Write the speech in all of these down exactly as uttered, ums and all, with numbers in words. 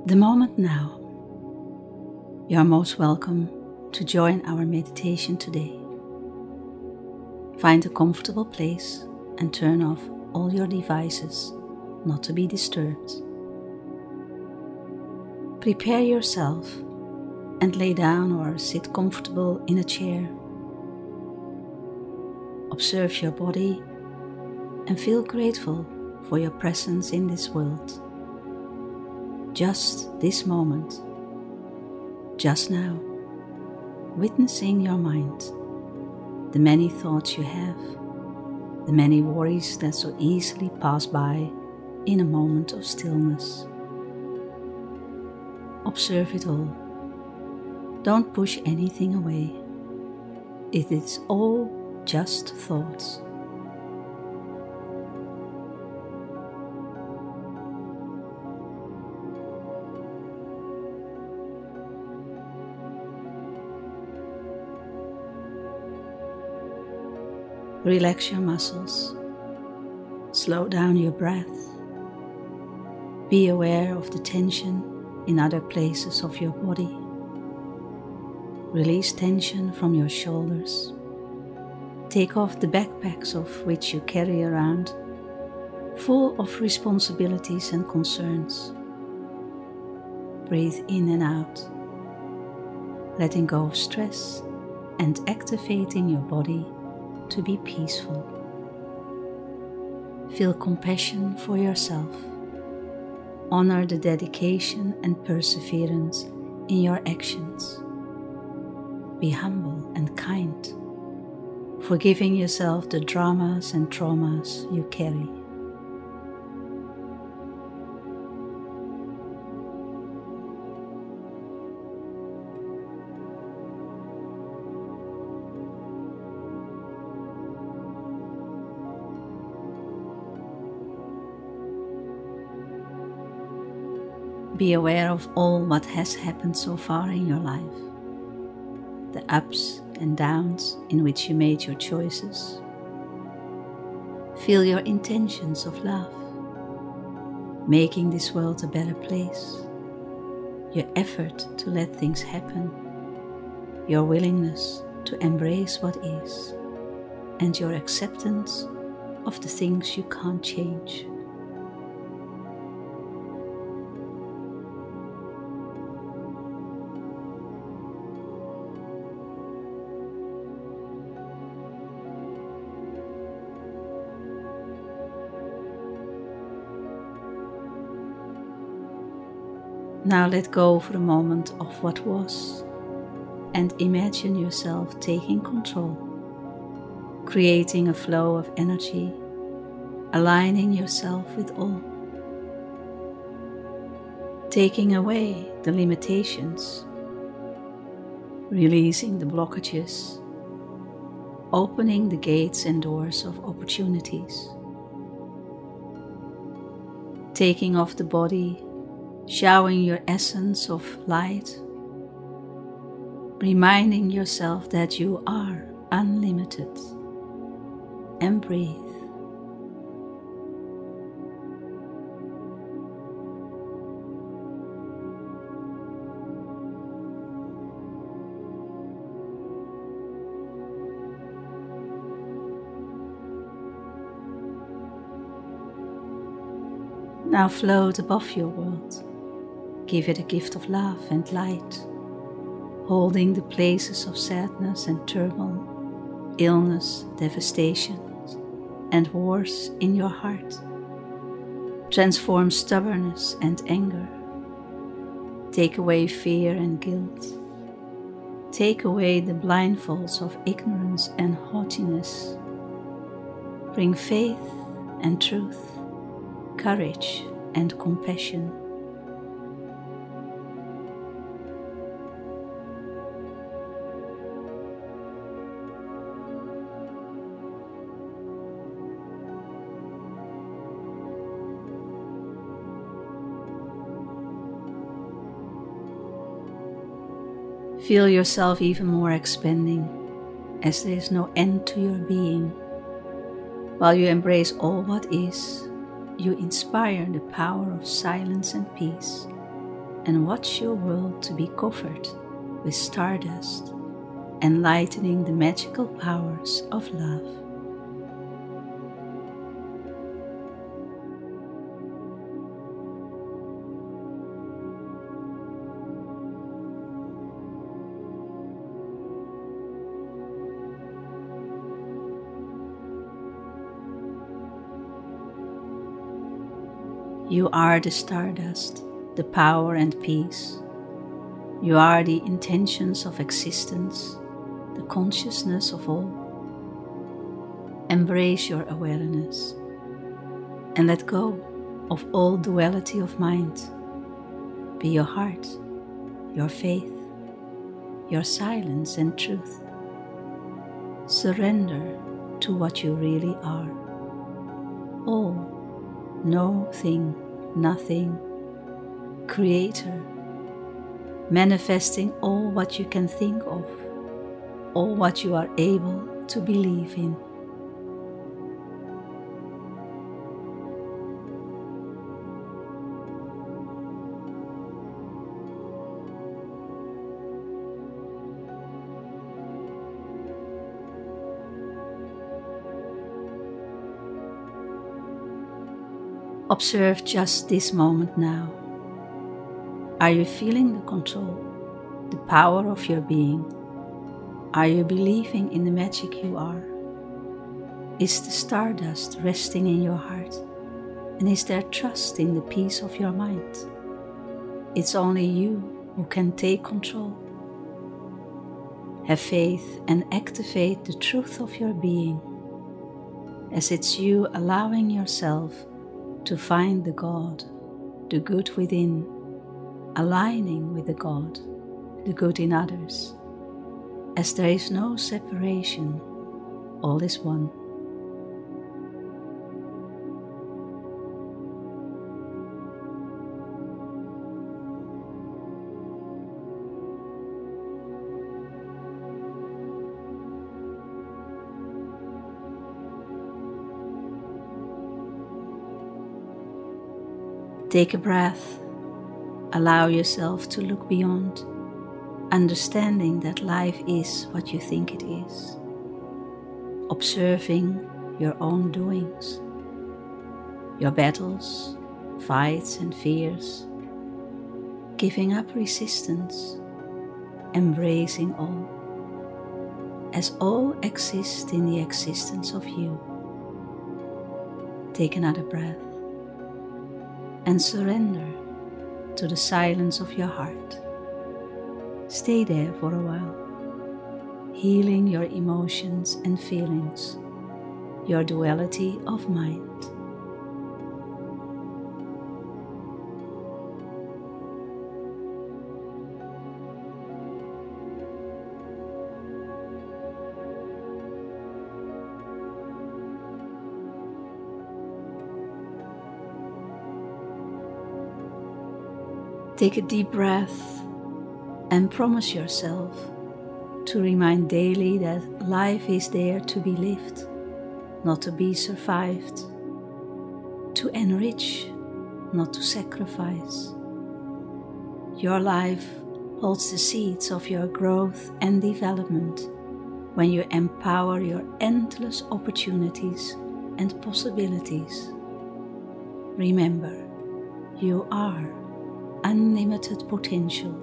The moment now. You are most welcome to join our meditation today. Find a comfortable place and turn off all your devices not to be disturbed. Prepare yourself and lay down or sit comfortable in a chair. Observe your body and feel grateful for your presence in this world. Just this moment, just now, witnessing your mind, the many thoughts you have, the many worries that so easily pass by in a moment of stillness. Observe it all. Don't push anything away. It is all just thoughts. Relax your muscles. Slow down your breath. Be aware of the tension in other places of your body. Release tension from your shoulders. Take off the backpacks of which you carry around, full of responsibilities and concerns. Breathe in and out, letting go of stress and activating your body to be peaceful. Feel compassion for yourself. Honor the dedication and perseverance in your actions. Be humble and kind, forgiving yourself the dramas and traumas you carry. Be aware of all what has happened so far in your life, the ups and downs in which you made your choices. Feel your intentions of love, making this world a better place, your effort to let things happen, your willingness to embrace what is, and your acceptance of the things you can't change. Now let go for a moment of what was and imagine yourself taking control, creating a flow of energy, aligning yourself with all, taking away the limitations, releasing the blockages, opening the gates and doors of opportunities, taking off the body, showering your essence of light, reminding yourself that you are unlimited, and breathe. Now float above your world. Give it a gift of love and light, holding the places of sadness and turmoil, illness, devastation, and wars in your heart. Transform stubbornness and anger. Take away fear and guilt. Take away the blindfolds of ignorance and haughtiness. Bring faith and truth, courage and compassion. Feel yourself even more expanding, as there is no end to your being. While you embrace all what is, you inspire the power of silence and peace, and watch your world to be covered with stardust, enlightening the magical powers of love. You are the stardust, the power and peace. You are the intentions of existence, the consciousness of all. Embrace your awareness and let go of all duality of mind. Be your heart, your faith, your silence and truth. Surrender to what you really are. All, no thing, nothing, creator, manifesting all what you can think of, all what you are able to believe in. Observe just this moment now. Are you feeling the control, the power of your being? Are you believing in the magic you are? Is the stardust resting in your heart? And is there trust in the peace of your mind? It's only you who can take control. Have faith and activate the truth of your being, as it's you allowing yourself to find the God, the good within, aligning with the God, the good in others. As there is no separation, all is one. Take a breath. Allow yourself to look beyond, understanding that life is what you think it is. Observing your own doings, your battles, fights and fears, giving up resistance, embracing all, as all exist in the existence of you. Take another breath and surrender to the silence of your heart. Stay there for a while, healing your emotions and feelings, your duality of mind. Take a deep breath and promise yourself to remind daily that life is there to be lived, not to be survived, to enrich, not to sacrifice. Your life holds the seeds of your growth and development when you empower your endless opportunities and possibilities. Remember, you are unlimited potential.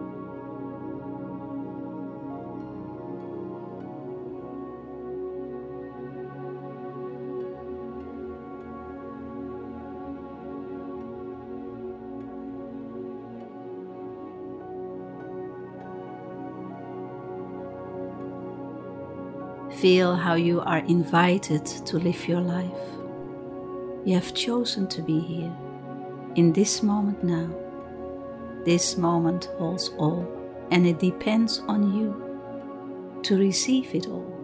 Feel how you are invited to live your life. You have chosen to be here, in this moment now. This moment holds all, and it depends on you to receive it all.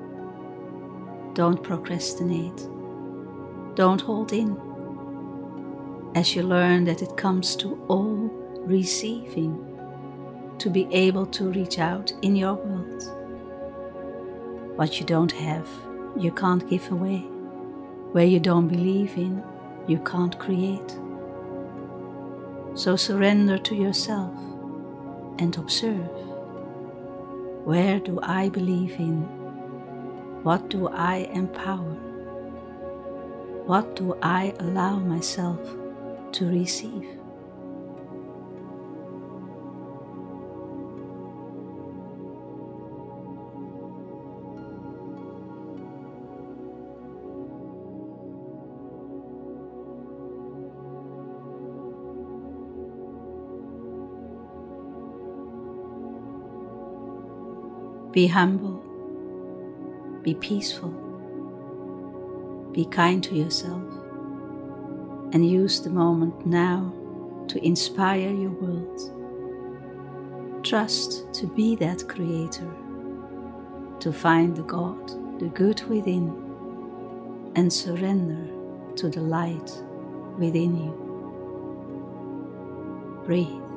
Don't procrastinate. Don't hold in. As you learn that it comes to all receiving, to be able to reach out in your world. What you don't have, you can't give away. Where you don't believe in, you can't create. So surrender to yourself and observe. Where do I believe in? What do I empower? What do I allow myself to receive? Be humble, be peaceful, be kind to yourself, and use the moment now to inspire your world. Trust to be that creator, to find the God, the good within, and surrender to the light within you. Breathe.